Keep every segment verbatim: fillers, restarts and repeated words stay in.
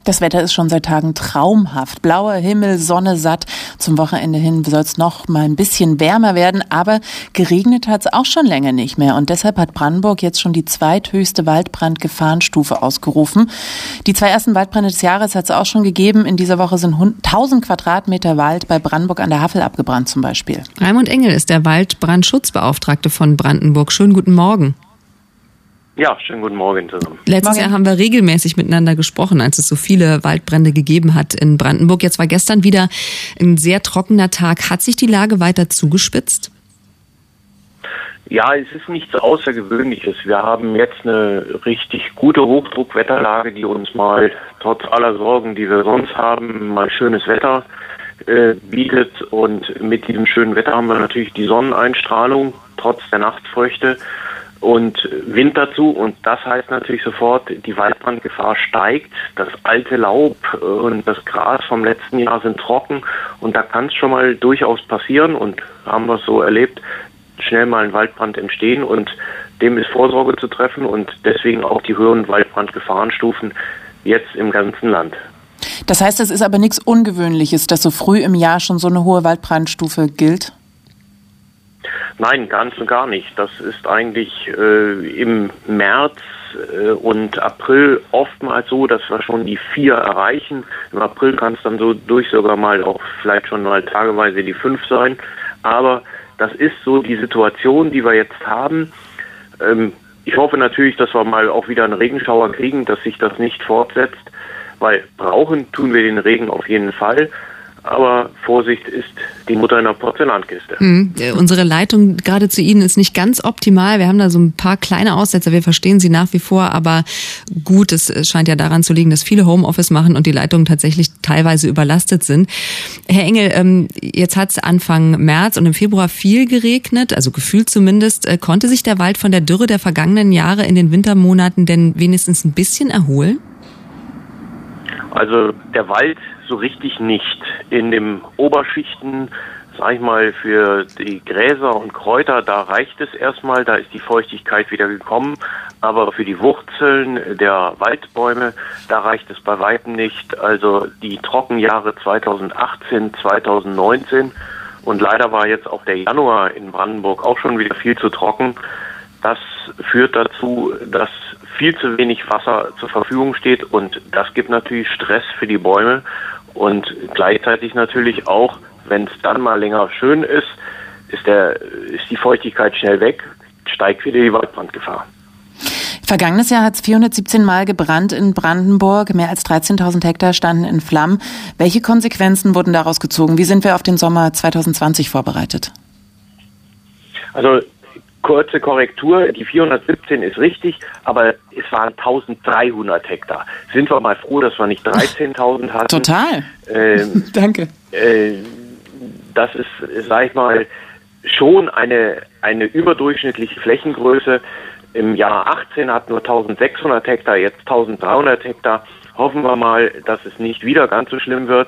Das Wetter ist schon seit Tagen traumhaft. Blauer Himmel, Sonne satt. Zum Wochenende hin soll es noch mal ein bisschen wärmer werden, aber geregnet hat es auch schon länger nicht mehr. Und deshalb hat Brandenburg jetzt schon die zweithöchste Waldbrandgefahrenstufe ausgerufen. Die zwei ersten Waldbrände des Jahres hat es auch schon gegeben. In dieser Woche sind tausend Quadratmeter Wald bei Brandenburg an der Havel abgebrannt zum Beispiel. Raimund Engel ist der Waldbrandschutzbeauftragte von Brandenburg. Schönen guten Morgen. Ja, schönen guten Morgen zusammen. Letztes Morgen. Jahr haben wir regelmäßig miteinander gesprochen, als es so viele Waldbrände gegeben hat in Brandenburg. Jetzt war gestern wieder ein sehr trockener Tag. Hat sich die Lage weiter zugespitzt? Ja, es ist nichts Außergewöhnliches. Wir haben jetzt eine richtig gute Hochdruckwetterlage, die uns mal trotz aller Sorgen, die wir sonst haben, mal schönes Wetter äh, bietet. Und mit diesem schönen Wetter haben wir natürlich die Sonneneinstrahlung trotz der Nachtfeuchte und Wind dazu, und das heißt natürlich sofort, die Waldbrandgefahr steigt. Das alte Laub und das Gras vom letzten Jahr sind trocken, und da kann es schon mal durchaus passieren, und haben wir es so erlebt, schnell mal ein Waldbrand entstehen, und dem ist Vorsorge zu treffen, und deswegen auch die höheren Waldbrandgefahrenstufen jetzt im ganzen Land. Das heißt, es ist aber nichts Ungewöhnliches, dass so früh im Jahr schon so eine hohe Waldbrandstufe gilt? Nein, ganz und gar nicht. Das ist eigentlich äh, im März äh, und April oftmals so, dass wir schon die vier erreichen. Im April kann es dann so durch sogar mal auch vielleicht schon mal tageweise die fünf sein. Aber das ist so die Situation, die wir jetzt haben. Ähm, ich hoffe natürlich, dass wir mal auch wieder einen Regenschauer kriegen, dass sich das nicht fortsetzt, weil brauchen tun wir den Regen auf jeden Fall. Aber Vorsicht ist die Mutter in der Porzellankiste. Mhm. Unsere Leitung gerade zu Ihnen ist nicht ganz optimal. Wir haben da so ein paar kleine Aussetzer. Wir verstehen Sie nach wie vor, aber gut, es scheint ja daran zu liegen, dass viele Homeoffice machen und die Leitungen tatsächlich teilweise überlastet sind. Herr Engel, jetzt hat es Anfang März und im Februar viel geregnet, also gefühlt zumindest. Konnte sich der Wald von der Dürre der vergangenen Jahre in den Wintermonaten denn wenigstens ein bisschen erholen? Also der Wald so richtig nicht. In den Oberschichten, sag ich mal, für die Gräser und Kräuter, da reicht es erstmal, da ist die Feuchtigkeit wieder gekommen. Aber für die Wurzeln der Waldbäume, da reicht es bei weitem nicht. Also die Trockenjahre zweitausendachtzehn, zweitausendneunzehn, und leider war jetzt auch der Januar in Brandenburg auch schon wieder viel zu trocken. Das führt dazu, dass viel zu wenig Wasser zur Verfügung steht, und das gibt natürlich Stress für die Bäume, und gleichzeitig natürlich auch, wenn es dann mal länger schön ist, ist, der, ist die Feuchtigkeit schnell weg, steigt wieder die Waldbrandgefahr. Vergangenes Jahr hat es vierhundertsiebzehn Mal gebrannt in Brandenburg. Mehr als dreizehntausend Hektar standen in Flammen. Welche Konsequenzen wurden daraus gezogen? Wie sind wir auf den Sommer zweitausendzwanzig vorbereitet? Also kurze Korrektur, die vierhundertsiebzehn ist richtig, aber es waren eintausenddreihundert Hektar. Sind wir mal froh, dass wir nicht dreizehntausend hatten. Total. Ähm, Danke. Äh, das ist, sag ich mal, schon eine, eine überdurchschnittliche Flächengröße. Im Jahr achtzehn hatten wir eintausendsechshundert Hektar, jetzt eintausenddreihundert Hektar. Hoffen wir mal, dass es nicht wieder ganz so schlimm wird.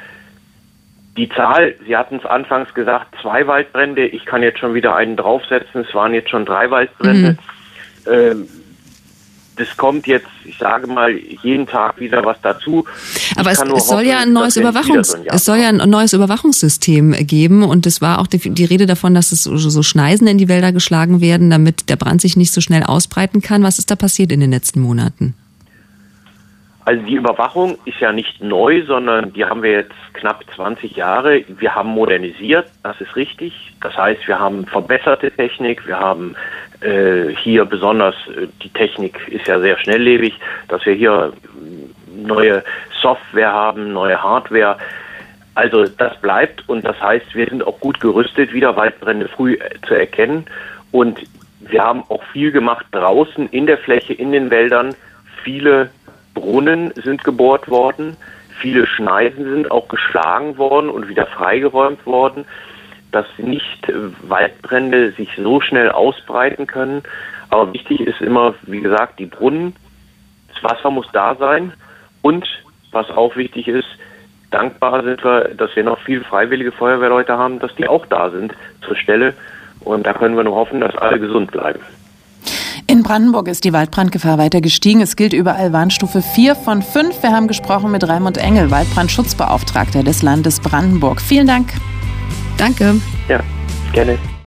Die Zahl, Sie hatten es anfangs gesagt, zwei Waldbrände. Ich kann jetzt schon wieder einen draufsetzen. Es waren jetzt schon drei Waldbrände. Mhm. Ähm, das kommt jetzt, ich sage mal, jeden Tag wieder was dazu. Aber es, es hoffen, soll ja ein neues Überwachungs, so ein es soll ja ein neues Überwachungssystem geben, und es war auch die, die Rede davon, dass es so, so Schneisen in die Wälder geschlagen werden, damit der Brand sich nicht so schnell ausbreiten kann. Was ist da passiert in den letzten Monaten? Also die Überwachung ist ja nicht neu, sondern die haben wir jetzt knapp zwanzig Jahre. Wir haben modernisiert, das ist richtig. Das heißt, wir haben verbesserte Technik, wir haben äh, hier besonders, äh, die Technik ist ja sehr schnelllebig, dass wir hier neue Software haben, neue Hardware. Also das bleibt, und das heißt, wir sind auch gut gerüstet, wieder Waldbrände früh äh, zu erkennen. Und wir haben auch viel gemacht draußen in der Fläche, in den Wäldern. Viele Brunnen sind gebohrt worden, viele Schneisen sind auch geschlagen worden und wieder freigeräumt worden, dass nicht Waldbrände sich so schnell ausbreiten können. Aber wichtig ist immer, wie gesagt, die Brunnen, das Wasser muss da sein, und was auch wichtig ist, dankbar sind wir, dass wir noch viele freiwillige Feuerwehrleute haben, dass die auch da sind zur Stelle, und da können wir nur hoffen, dass alle gesund bleiben. In Brandenburg ist die Waldbrandgefahr weiter gestiegen. Es gilt überall Warnstufe vier von fünf. Wir haben gesprochen mit Raimund Engel, Waldbrandschutzbeauftragter des Landes Brandenburg. Vielen Dank. Danke. Ja, gerne.